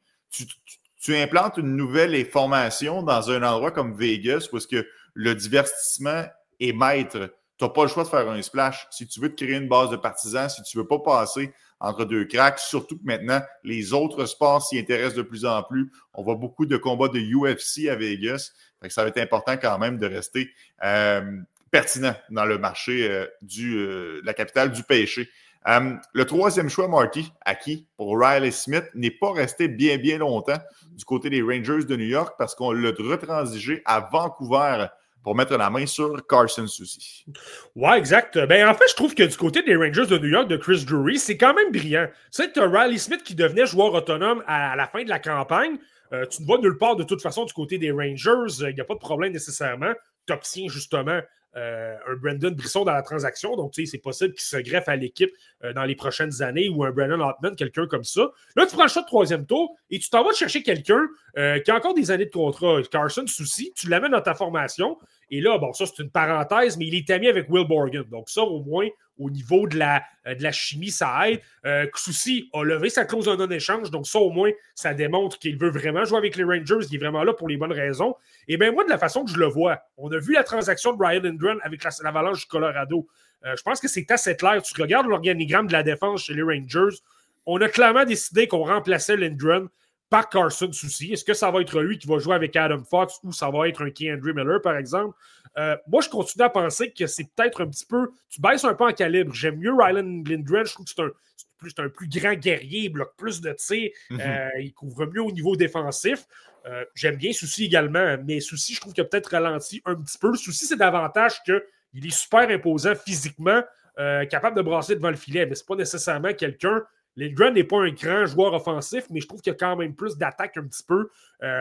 Tu implantes une nouvelle formation dans un endroit comme Vegas où est-ce que le divertissement est maître. Tu n'as pas le choix de faire un splash. Si tu veux te créer une base de partisans, si tu ne veux pas passer entre deux cracks, surtout que maintenant, les autres sports s'y intéressent de plus en plus. On voit beaucoup de combats de UFC à Vegas. Fait que ça va être important quand même de rester pertinent dans le marché de la capitale du péché. Le troisième choix, Marty, acquis pour Riley Smith, n'est pas resté bien longtemps du côté des Rangers de New York parce qu'on l'a retransigé à Vancouver pour mettre la main sur Carson Soucy. Ouais, exact. Ben, en fait, je trouve que du côté des Rangers de New York, de Chris Drury, c'est quand même brillant. Tu sais que tu as Riley Smith qui devenait joueur autonome à la fin de la campagne. Tu ne vas nulle part de toute façon du côté des Rangers. Il n'y a pas de problème nécessairement. Tu obtiens justement un Brandon Brisson dans la transaction. Donc, tu sais, c'est possible qu'il se greffe à l'équipe dans les prochaines années ou un Brandon Hartman, quelqu'un comme ça. Là, tu prends le choix de troisième tour et tu t'en vas chercher quelqu'un qui a encore des années de contrat. Carson Soucy, tu l'amènes dans ta formation. Et là, bon, ça, c'est une parenthèse, mais il est ami avec Will Borgen. Donc, ça, au moins, au niveau de la chimie, ça aide. Soucy a levé sa clause de non-échange. Donc, ça, au moins, ça démontre qu'il veut vraiment jouer avec les Rangers. Il est vraiment là pour les bonnes raisons. Et bien, moi, de la façon que je le vois, on a vu la transaction de Brian Lindgren avec l'Avalanche du Colorado. Je pense que c'est assez clair. Tu regardes l'organigramme de la défense chez les Rangers. On a clairement décidé qu'on remplaçait Lindgren par Carson Soucy. Est-ce que ça va être lui qui va jouer avec Adam Fox ou ça va être un K'Andre Miller, par exemple? Moi, je continue à penser que c'est peut-être un petit peu... Tu baisses un peu en calibre. J'aime mieux Rylan Lindgren. Je trouve que c'est un plus grand guerrier, il bloque plus de tirs. Il couvre mieux au niveau défensif. J'aime bien Soucy également, mais Soucy, je trouve qu'il a peut-être ralenti un petit peu. Soucy, c'est davantage qu'il est super imposant physiquement, capable de brasser devant le filet, mais c'est pas nécessairement quelqu'un... Lindgren n'est pas un grand joueur offensif, mais je trouve qu'il y a quand même plus d'attaque un petit peu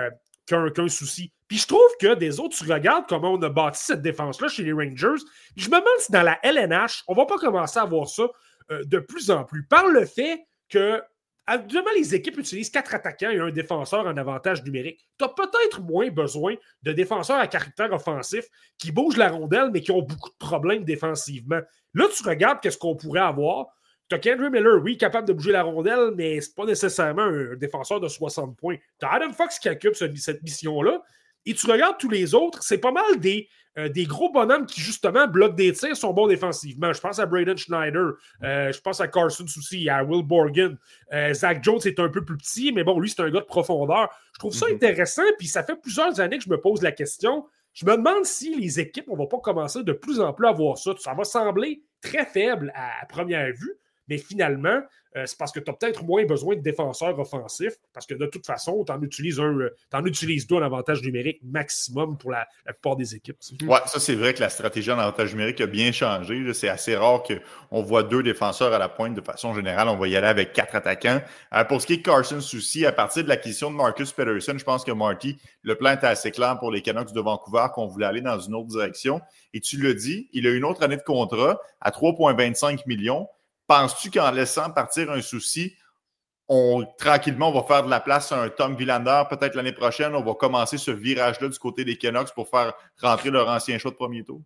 qu'un Soucy. Puis je trouve que des autres, tu regardes comment on a bâti cette défense-là chez les Rangers. Je me demande si dans la LNH, on ne va pas commencer à voir ça de plus en plus. Par le fait que actuellement, les équipes utilisent 4 attaquants et un défenseur en avantage numérique. Tu as peut-être moins besoin de défenseurs à caractère offensif qui bougent la rondelle, mais qui ont beaucoup de problèmes défensivement. Là, tu regardes qu'est-ce qu'on pourrait avoir. Tu as K'Andre Miller, oui, capable de bouger la rondelle, mais c'est pas nécessairement un défenseur de 60 points. Tu as Adam Fox qui occupe cette mission-là. Et tu regardes tous les autres, c'est pas mal des gros bonhommes qui, justement, bloquent des tirs, sont bons défensivement. Je pense à Braden Schneider, je pense à Carson Soucy, à Will Borgen. Zach Jones est un peu plus petit, mais bon, lui, c'est un gars de profondeur. Je trouve ça intéressant, puis ça fait plusieurs années que je me pose la question. Je me demande si les équipes, on va pas commencer de plus en plus à voir ça. Ça va sembler très faible à première vue, mais finalement, c'est parce que tu as peut-être moins besoin de défenseurs offensifs, parce que de toute façon, tu en utilises deux en avantage numérique maximum pour la plupart des équipes. Oui, ça, c'est vrai que la stratégie en avantage numérique a bien changé. Là. C'est assez rare qu'on voit 2 défenseurs à la pointe. De façon générale, on va y aller avec 4 attaquants. Pour ce qui est de Carson Soucy, à partir de l'acquisition de Marcus Pettersson, je pense que Marty, le plan était assez clair pour les Canucks de Vancouver qu'on voulait aller dans une autre direction. Et tu l'as dit, il a une autre année de contrat à 3,25 millions. Penses-tu qu'en laissant partir un Soucy, tranquillement, on va faire de la place à un Tom Willander. Peut-être l'année prochaine, on va commencer ce virage-là du côté des Canucks pour faire rentrer leur ancien choix de premier tour?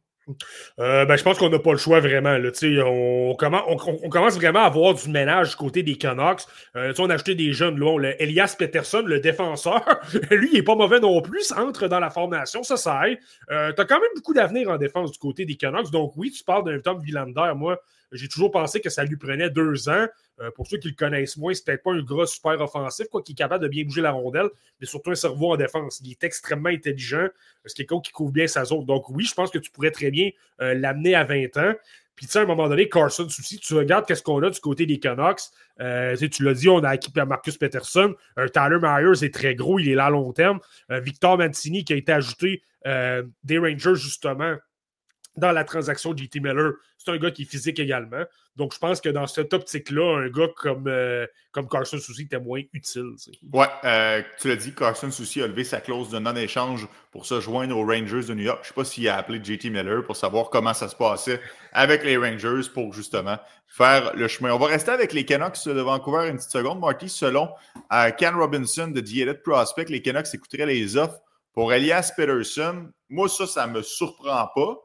Je pense qu'on n'a pas le choix vraiment. Là. On commence vraiment à avoir du ménage du côté des Canucks. On a acheté des jeunes. Là, Elias Pettersson, le défenseur, lui, il n'est pas mauvais non plus. Ça entre dans la formation, ça aide. Tu as quand même beaucoup d'avenir en défense du côté des Canucks. Donc oui, tu parles d'un Tom Willander. Moi, j'ai toujours pensé que ça lui prenait 2 ans. Pour ceux qui le connaissent moins, c'est peut-être pas un gars super offensif, qui est capable de bien bouger la rondelle, mais surtout un cerveau en défense. Il est extrêmement intelligent. C'est quelqu'un qui couvre bien sa zone. Donc oui, je pense que tu pourrais très bien l'amener à 20 ans. Puis tu sais, à un moment donné, Carson Soucy, tu regardes qu'est-ce qu'on a du côté des Canucks. Tu l'as dit, on a équipé Marcus Pettersson. Tyler Myers est très gros, il est là à long terme. Victor Mancini qui a été ajouté des Rangers, justement, dans la transaction de JT Miller. C'est un gars qui est physique également. Donc, je pense que dans cette optique-là, un gars comme Carson Soucy était moins utile. Oui, tu l'as dit, Carson Soucy a levé sa clause de non-échange pour se joindre aux Rangers de New York. Je ne sais pas s'il a appelé JT Miller pour savoir comment ça se passait avec les Rangers pour justement faire le chemin. On va rester avec les Canucks de Vancouver une petite seconde. Marty, selon Ken Robinson de The Elite Prospect, les Canucks écouteraient les offres pour Elias Pettersson. Moi, ça ne me surprend pas.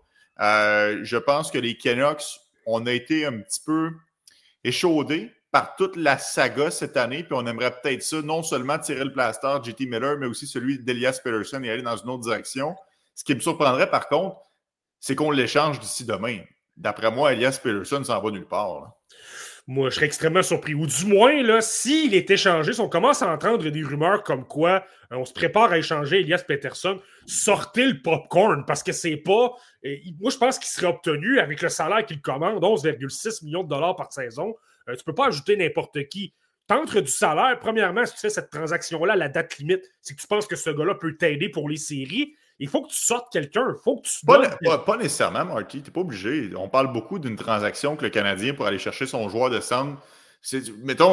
Je pense que les Canucks, on a été un petit peu échaudés par toute la saga cette année, puis on aimerait peut-être ça, non seulement tirer le plaster JT Miller, mais aussi celui d'Elias Pettersson et aller dans une autre direction. Ce qui me surprendrait, par contre, c'est qu'on l'échange d'ici demain. D'après moi, Elias Pettersson s'en va nulle part. Là. Moi, je serais extrêmement surpris. Ou du moins, là, s'il est échangé, si on commence à entendre des rumeurs comme quoi on se prépare à échanger Elias Pettersson, sortez le popcorn, parce que c'est pas... moi, je pense qu'il serait obtenu avec le salaire qu'il commande, 11,6 millions de dollars par saison. Tu peux pas ajouter n'importe qui. T'entres du salaire, premièrement, si tu fais cette transaction-là, la date limite, c'est que tu penses que ce gars-là peut t'aider pour les séries. Il faut que tu sortes quelqu'un. Il faut que tu pas nécessairement, Marty. Tu n'es pas obligé. On parle beaucoup d'une transaction que le Canadien pour aller chercher son joueur de centre. Mettons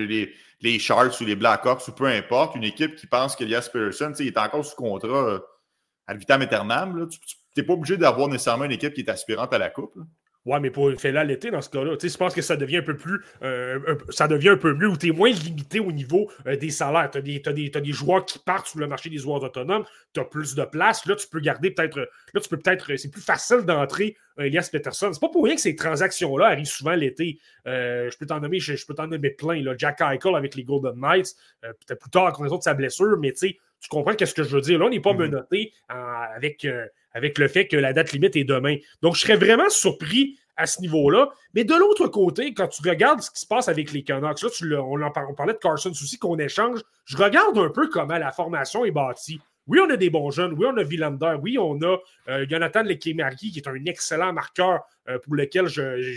les Sharks ou les Blackhawks ou peu importe, une équipe qui pense qu'Elias Pettersson est encore sous contrat ad vitam aeternam. Tu n'es pas obligé d'avoir nécessairement une équipe qui est aspirante à la Coupe. Là. Ouais, mais pour faire là l'été dans ce cas-là, je pense que ça devient un peu plus. Ça devient un peu mieux, où tu es moins limité au niveau des salaires. Tu as des joueurs qui partent sur le marché des joueurs autonomes, tu as plus de place. Là, tu peux garder peut-être. Là, tu peux peut-être. C'est plus facile d'entrer Elias Pettersson. C'est pas pour rien que ces transactions-là arrivent souvent l'été. Je peux t'en nommer plein. Là. Jack Eichel avec les Golden Knights, peut-être plus tard à cause de sa blessure, mais tu comprends qu'est-ce que je veux dire. Là, on n'est pas menotté avec le fait que la date limite est demain. Donc, je serais vraiment surpris à ce niveau-là. Mais de l'autre côté, quand tu regardes ce qui se passe avec les Canucks, là, on parlait de Carson Soucy qu'on échange, je regarde un peu comment la formation est bâtie. Oui, on a des bons jeunes. Oui, on a Willander. Oui, on a Jonathan Lekemarki, qui est un excellent marqueur pour lequel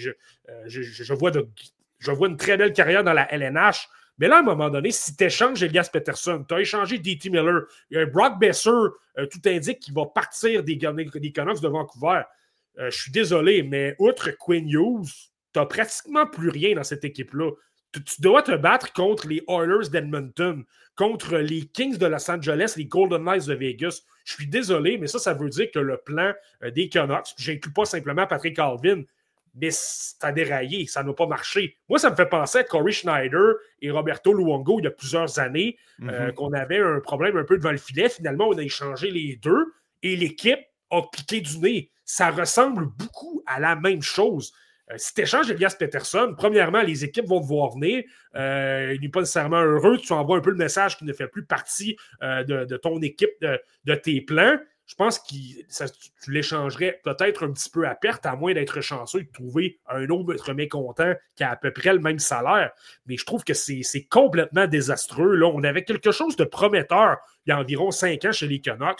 je vois une très belle carrière dans la LNH. Mais là, à un moment donné, si tu échanges Elias Pettersson, tu as échangé JT Miller, Brock Besser, tout indique qu'il va partir des Canucks de Vancouver. Je suis désolé, mais outre Quinn Hughes, tu n'as pratiquement plus rien dans cette équipe-là. Tu dois te battre contre les Oilers d'Edmonton, contre les Kings de Los Angeles, les Golden Knights de Vegas. Je suis désolé, mais ça veut dire que le plan des Canucks, je n'inclus pas simplement Patrick Allvin, mais ça a déraillé, ça n'a pas marché. Moi, ça me fait penser à Corey Schneider et Roberto Luongo il y a plusieurs années, qu'on avait un problème un peu devant le filet. Finalement, on a échangé les deux et l'équipe a piqué du nez. Ça ressemble beaucoup à la même chose. Si tu échanges Elias Pettersson, premièrement, les équipes vont te voir venir. Il n'est pas nécessairement heureux. Tu envoies un peu le message qu'il ne fait plus partie de ton équipe, de tes plans. Je pense que tu l'échangerais peut-être un petit peu à perte, à moins d'être chanceux de trouver un autre mécontent qui a à peu près le même salaire. Mais je trouve que c'est complètement désastreux. Là, on avait quelque chose de prometteur il y a environ 5 ans chez les Canucks.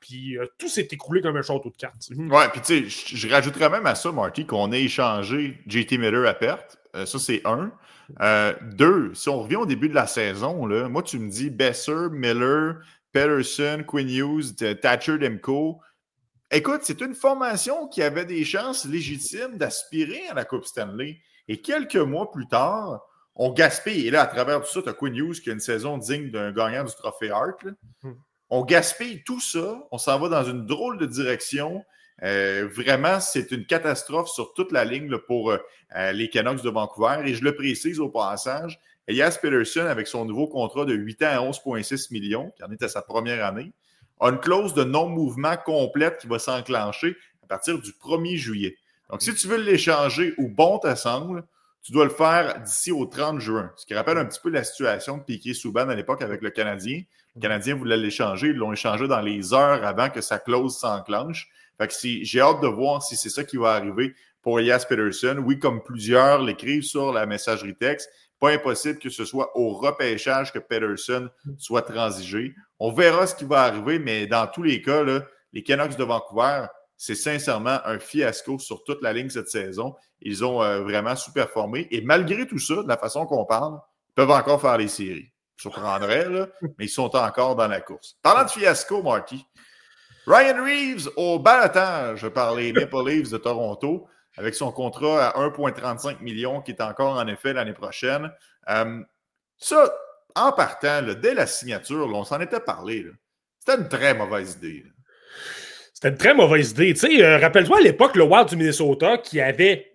puis tout s'est écroulé comme un château de cartes. Ouais, puis tu sais, je rajouterais même à ça, Marty, qu'on ait échangé JT Miller à perte. Ça, c'est un. Deux, si on revient au début de la saison, là, moi, tu me dis Besser, Miller, Peterson, Quinn Hughes, Thatcher, Demko. Écoute, c'est une formation qui avait des chances légitimes d'aspirer à la Coupe Stanley. Et quelques mois plus tard, on gaspille. Et là, à travers tout ça, tu as Quinn Hughes qui a une saison digne d'un gagnant du Trophée Hart. On gaspille tout ça. On s'en va dans une drôle de direction. Vraiment, c'est une catastrophe sur toute la ligne là, pour les Canucks de Vancouver. Et je le précise au passage, Elias Pettersson, avec son nouveau contrat de 8 ans à 11,6 millions, qui en est à sa première année, a une clause de non-mouvement complète qui va s'enclencher à partir du 1er juillet. Donc, si tu veux l'échanger où bon te semble, tu dois le faire d'ici au 30 juin. Ce qui rappelle un petit peu la situation de Piquet-Souban à l'époque avec le Canadien. Le Canadien voulait l'échanger. Ils l'ont échangé dans les heures avant que sa clause s'enclenche. Fait que j'ai hâte de voir si c'est ça qui va arriver pour Elias Pettersson. Oui, comme plusieurs l'écrivent sur la messagerie texte, pas impossible que ce soit au repêchage que Pettersson soit transigé. On verra ce qui va arriver, mais dans tous les cas, là, les Canucks de Vancouver, c'est sincèrement un fiasco sur toute la ligne cette saison. Ils ont vraiment sous-performé. Et malgré tout ça, de la façon qu'on parle, ils peuvent encore faire les séries. Surprendrait, là, mais ils sont encore dans la course. Parlant de fiasco, Marty, Ryan Reeves au balotage par les Maple Leafs de Toronto avec son contrat à 1,35 million qui est encore en effet l'année prochaine. Ça, en partant, là, dès la signature, là, on s'en était parlé. Là. C'était une très mauvaise idée. Là. C'était une très mauvaise idée. Tu sais, rappelle-toi à l'époque, le Wild du Minnesota qui avait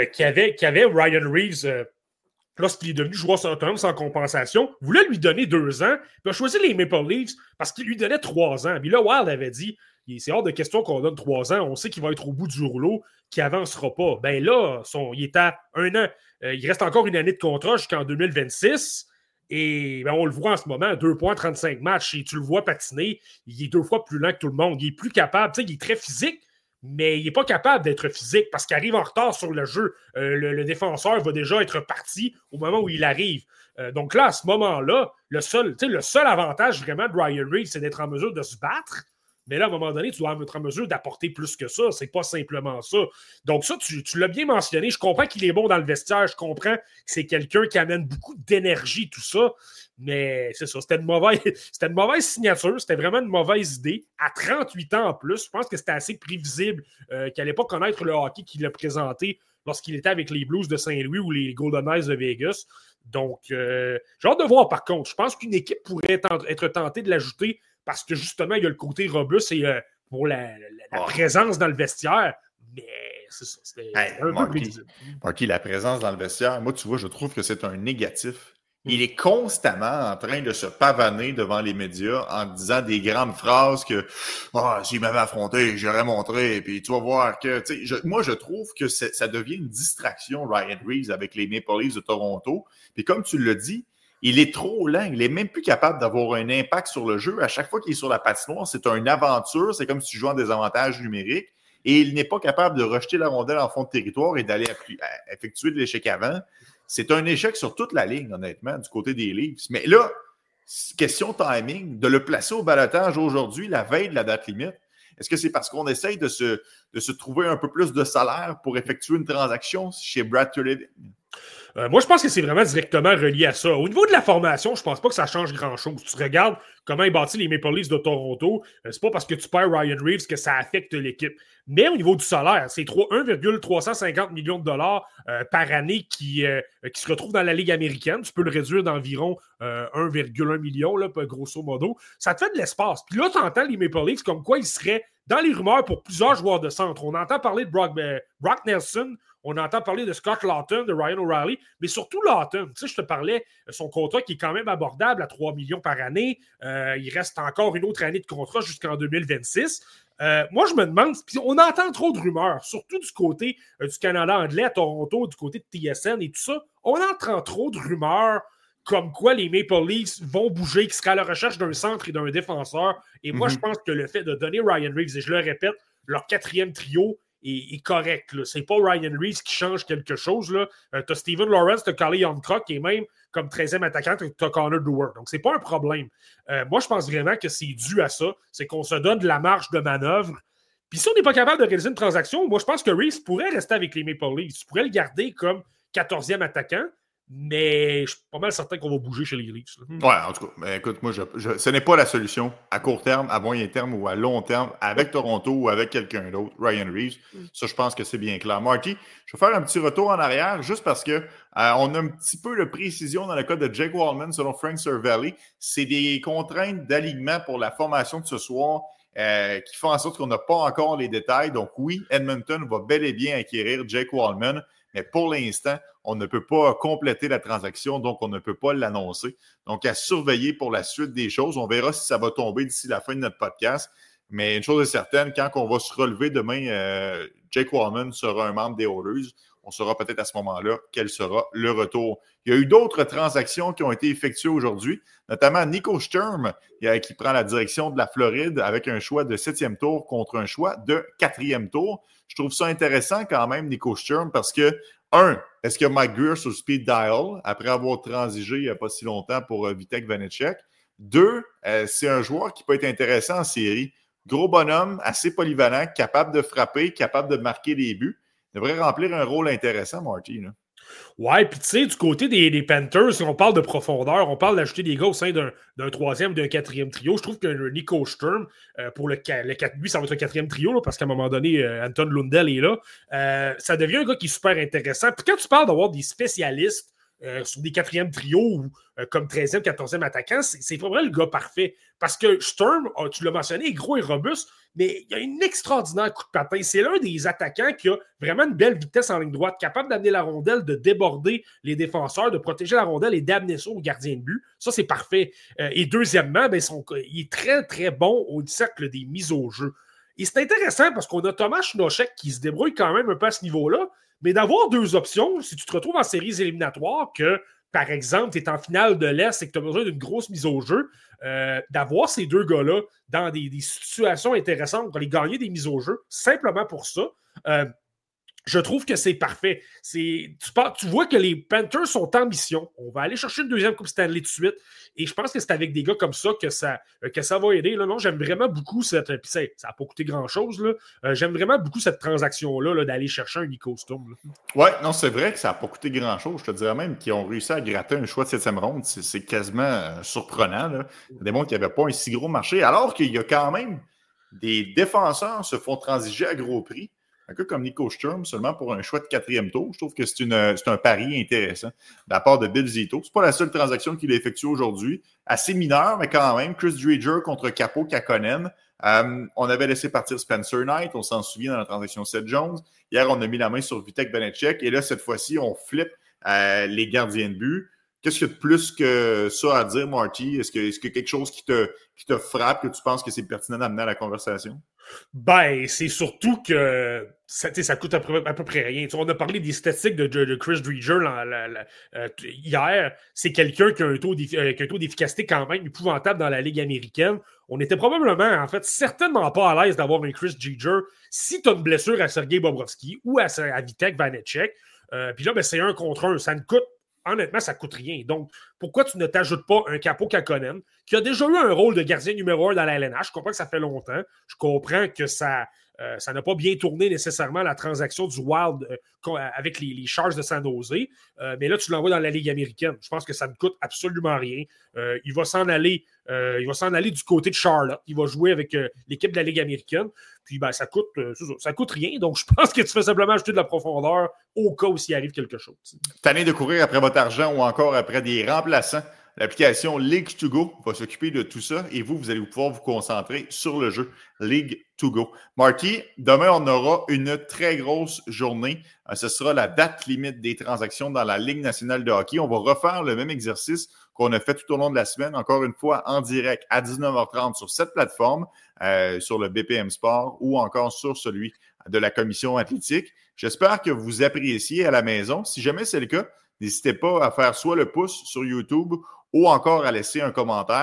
Ryan Reeves lorsqu'il est devenu joueur autonome sans compensation, voulait lui donner 2 ans, puis a choisi les Maple Leafs parce qu'il lui donnait 3 ans. Puis là, Wild avait dit, c'est hors de question qu'on donne 3 ans, on sait qu'il va être au bout du rouleau, qu'il n'avancera pas. Ben là, il est à 1 an. Il reste encore une année de contrat jusqu'en 2026. Et ben, on le voit en ce moment, 2 points, 35 matchs, et tu le vois patiner, il est 2 fois plus lent que tout le monde. Il est plus capable, tu sais, il est très physique, mais il n'est pas capable d'être physique parce qu'il arrive en retard sur le jeu. Le défenseur va déjà être parti au moment où il arrive. Donc là, à ce moment-là, le seul avantage vraiment de Ryan Reeves, c'est d'être en mesure de se battre. Mais là, à un moment donné, tu dois être en mesure d'apporter plus que ça. C'est pas simplement ça. Donc ça, tu l'as bien mentionné. Je comprends qu'il est bon dans le vestiaire. Je comprends que c'est quelqu'un qui amène beaucoup d'énergie, tout ça. Mais c'est ça, c'était une mauvaise signature. C'était vraiment une mauvaise idée. À 38 ans en plus, je pense que c'était assez prévisible qu'il n'allait pas connaître le hockey qu'il a présenté lorsqu'il était avec les Blues de Saint-Louis ou les Golden Knights de Vegas. Donc, j'ai hâte de voir par contre. Je pense qu'une équipe pourrait être tentée de l'ajouter parce que justement, il y a le côté robuste et pour la présence dans le vestiaire. Mais c'est ça, c'était un peu prévisible. Marky, la présence dans le vestiaire, moi, tu vois, je trouve que c'est un négatif. Il est constamment en train de se pavaner devant les médias en disant des grandes phrases que s'il m'avait affronté, j'aurais montré, puis tu vas voir que... Moi, je trouve que ça devient une distraction, Ryan Reeves, avec les Maple Leafs de Toronto. Puis comme tu l'as dit, il est trop lent. Il est même plus capable d'avoir un impact sur le jeu. À chaque fois qu'il est sur la patinoire, c'est une aventure. C'est comme si tu jouais en désavantage numérique. Et il n'est pas capable de rejeter la rondelle en fond de territoire et d'aller effectuer de l'échec avant. C'est un échec sur toute la ligne, honnêtement, du côté des Leafs. Mais là, question timing, de le placer au balotage aujourd'hui, la veille de la date limite, est-ce que c'est parce qu'on essaye de se trouver un peu plus de salaire pour effectuer une transaction chez Brad Treliving? Moi, je pense que c'est vraiment directement relié à ça. Au niveau de la formation, je pense pas que ça change grand-chose. Tu regardes comment est bâti les Maple Leafs de Toronto, c'est pas parce que tu perds Ryan Reeves que ça affecte l'équipe. Mais au niveau du salaire, c'est 1,350 millions de dollars par année qui se retrouve dans la Ligue américaine. Tu peux le réduire d'environ 1,1 million, là, grosso modo. Ça te fait de l'espace. Puis là, tu entends les Maple Leafs comme quoi ils seraient dans les rumeurs pour plusieurs joueurs de centre. On entend parler de Brock Nelson, on entend parler de Scott Laughton, de Ryan O'Reilly, mais surtout Laughton. Tu sais, je te parlais, son contrat qui est quand même abordable à 3 millions par année. Il reste encore une autre année de contrat jusqu'en 2026. Moi, je me demande, puis on entend trop de rumeurs, surtout du côté du Canada anglais à Toronto, du côté de TSN et tout ça. On entend trop de rumeurs comme quoi les Maple Leafs vont bouger, qui seraient à la recherche d'un centre et d'un défenseur. Et moi, je pense que le fait de donner Ryan Reeves, et je le répète, leur 4e trio est correct. Là. C'est pas Ryan Reeves qui change quelque chose. Tu as Steven Lawrence, tu as Carly Youngcock et même comme 13e attaquant, tu as Connor Dewar. Donc, c'est pas un problème. Moi, je pense vraiment que c'est dû à ça. C'est qu'on se donne de la marge de manœuvre. Puis si on n'est pas capable de réaliser une transaction, moi, je pense que Reeves pourrait rester avec les Maple Leafs. Tu pourrais le garder comme 14e attaquant, mais je suis pas mal certain qu'on va bouger chez les Leafs. Ouais, en tout cas, ben, écoute, moi, ce n'est pas la solution à court terme, à moyen terme ou à long terme avec Toronto ou avec quelqu'un d'autre, Ryan Reeves. Ça, je pense que c'est bien clair. Marty, je vais faire un petit retour en arrière juste parce que on a un petit peu de précision dans le cas de Jake Walman selon Frank Cervelli. C'est des contraintes d'alignement pour la formation de ce soir qui font en sorte qu'on n'a pas encore les détails. Donc oui, Edmonton va bel et bien acquérir Jake Walman, mais pour l'instant, on ne peut pas compléter la transaction, donc on ne peut pas l'annoncer. Donc, à surveiller pour la suite des choses. On verra si ça va tomber d'ici la fin de notre podcast. Mais une chose est certaine, quand on va se relever demain, Jake Walman sera un membre des Oilers. On saura peut-être à ce moment-là quel sera le retour. Il y a eu d'autres transactions qui ont été effectuées aujourd'hui, notamment Nico Sturm, qui prend la direction de la Floride avec un choix de 7e tour contre un choix de 4e tour. Je trouve ça intéressant quand même, Nico Sturm, parce que, est-ce que Mike Greer sur speed dial, après avoir transigé il n'y a pas si longtemps pour Vitek Vanecek? 2, c'est un joueur qui peut être intéressant en série. Gros bonhomme, assez polyvalent, capable de frapper, capable de marquer des buts. Il devrait remplir un rôle intéressant, Marty. Là. Ouais, puis tu sais, du côté des Panthers, si on parle de profondeur, on parle d'ajouter des gars au sein d'un troisième, d'un quatrième trio. Je trouve que Nico Sturm, pour lui, ça va être un quatrième trio, là, parce qu'à un moment donné, Anton Lundell est là. Ça devient un gars qui est super intéressant. Puis quand tu parles d'avoir des spécialistes sur des quatrièmes trios ou comme 13e, 14e attaquant, c'est vraiment le gars parfait. Parce que Sturm, tu l'as mentionné, est gros et robuste, mais il a une extraordinaire coup de patin. C'est l'un des attaquants qui a vraiment une belle vitesse en ligne droite, capable d'amener la rondelle, de déborder les défenseurs, de protéger la rondelle et d'amener ça au gardien de but. Ça, c'est parfait. Et deuxièmement, il est très, très bon au cercle des mises au jeu. Et c'est intéressant parce qu'on a Thomas Chnochek qui se débrouille quand même un peu à ce niveau-là, mais d'avoir deux options, si tu te retrouves en séries éliminatoires, que, par exemple, tu es en finale de l'Est et que tu as besoin d'une grosse mise au jeu, d'avoir ces deux gars-là dans des situations intéressantes pour aller gagner des mises au jeu, simplement pour ça, je trouve que c'est parfait. Tu vois que les Panthers sont en mission. On va aller chercher une deuxième Coupe Stanley tout de suite. Et je pense que c'est avec des gars comme ça que ça va aider. Là, non, j'aime vraiment beaucoup cette... Puis ça n'a pas coûté grand-chose. Là. J'aime vraiment beaucoup cette transaction-là d'aller chercher un Nico Sturm. Oui, non, c'est vrai que ça n'a pas coûté grand-chose. Je te dirais même qu'ils ont réussi à gratter un choix de 7e ronde. C'est quasiment surprenant. Là. Ça démontre qu'il n'y avait pas un si gros marché. Alors qu'il y a quand même des défenseurs se font transiger à gros prix. Un peu comme Nico Sturm, seulement pour un choix de 4e tour. Je trouve que c'est un pari intéressant de la part de Bill Zito. Ce n'est pas la seule transaction qu'il a effectuée aujourd'hui. Assez mineure, mais quand même. Chris Driedger contre Capo Kakkonen. On avait laissé partir Spencer Knight. On s'en souvient dans la transaction Seth Jones. Hier, on a mis la main sur Vitek Vanecek. Et là, cette fois-ci, on flippe les gardiens de but. Qu'est-ce qu'il y a de plus que ça à dire, Marty? Est-ce que quelque chose qui te frappe, que tu penses que c'est pertinent d'amener à la conversation? Ben, c'est surtout que ça coûte à peu près rien. On a parlé des statistiques de Chris Driedger hier. C'est quelqu'un qui a un taux d'efficacité quand même épouvantable dans la Ligue américaine. On était probablement, en fait, certainement pas à l'aise d'avoir un Chris Driedger si tu as une blessure à Sergei Bobrovsky ou à Vitek Vanecek. Puis là, c'est 1 contre 1. Ça ne coûte honnêtement, ça ne coûte rien. Donc, pourquoi tu ne t'ajoutes pas un Capo Kakkonen qui a déjà eu un rôle de gardien numéro 1 dans la LNH? Je comprends que ça fait longtemps. Je comprends que ça n'a pas bien tourné nécessairement la transaction du Wild avec les Sharks de San Jose. Mais là, tu l'envoies dans la Ligue américaine. Je pense que ça ne coûte absolument rien. Il va s'en aller du côté de Charlotte. Il va jouer avec l'équipe de la Ligue américaine. Puis, ça coûte rien. Donc, je pense que tu fais simplement ajouter de la profondeur au cas où s'il arrive quelque chose. Tanné de courir après votre argent ou encore après des remplaçants, l'application League2Go va s'occuper de tout ça et vous allez pouvoir vous concentrer sur le jeu League2Go. Marty, demain, on aura une très grosse journée. Ce sera la date limite des transactions dans la Ligue nationale de hockey. On va refaire le même exercice qu'on a fait tout au long de la semaine, encore une fois en direct à 19h30 sur cette plateforme, sur le BPM Sport ou encore sur celui de la Commission athlétique. J'espère que vous appréciez à la maison. Si jamais c'est le cas, n'hésitez pas à faire soit le pouce sur YouTube ou encore à laisser un commentaire.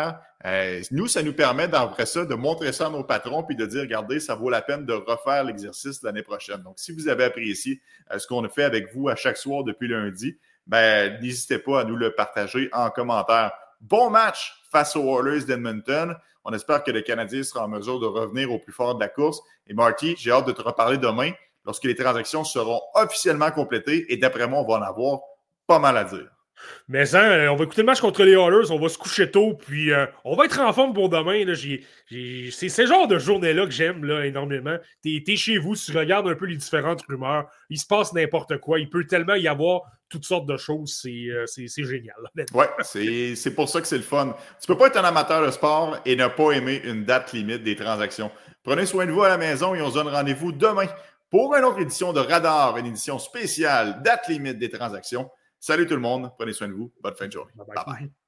Nous, ça nous permet, après ça, de montrer ça à nos patrons puis de dire, regardez, ça vaut la peine de refaire l'exercice l'année prochaine. Donc, si vous avez apprécié ce qu'on a fait avec vous à chaque soir depuis lundi, n'hésitez pas à nous le partager en commentaire. Bon match face aux Oilers d'Edmonton. On espère que le Canadien sera en mesure de revenir au plus fort de la course. Et Marty, j'ai hâte de te reparler demain lorsque les transactions seront officiellement complétées. Et d'après moi, on va en avoir pas mal à dire. Mais on va écouter le match contre les Oilers, on va se coucher tôt, puis on va être en forme pour demain. Là. C'est ce genre de journée-là que j'aime là, énormément. T'es chez vous, tu regardes un peu les différentes rumeurs, il se passe n'importe quoi, il peut tellement y avoir toutes sortes de choses, c'est génial. Oui, c'est pour ça que c'est le fun. Tu peux pas être un amateur de sport et ne pas aimer une date limite des transactions. Prenez soin de vous à la maison et on se donne rendez-vous demain pour une autre édition de Radar, une édition spéciale date limite des transactions. Salut tout le monde, prenez soin de vous, bonne fin de journée. Bye bye.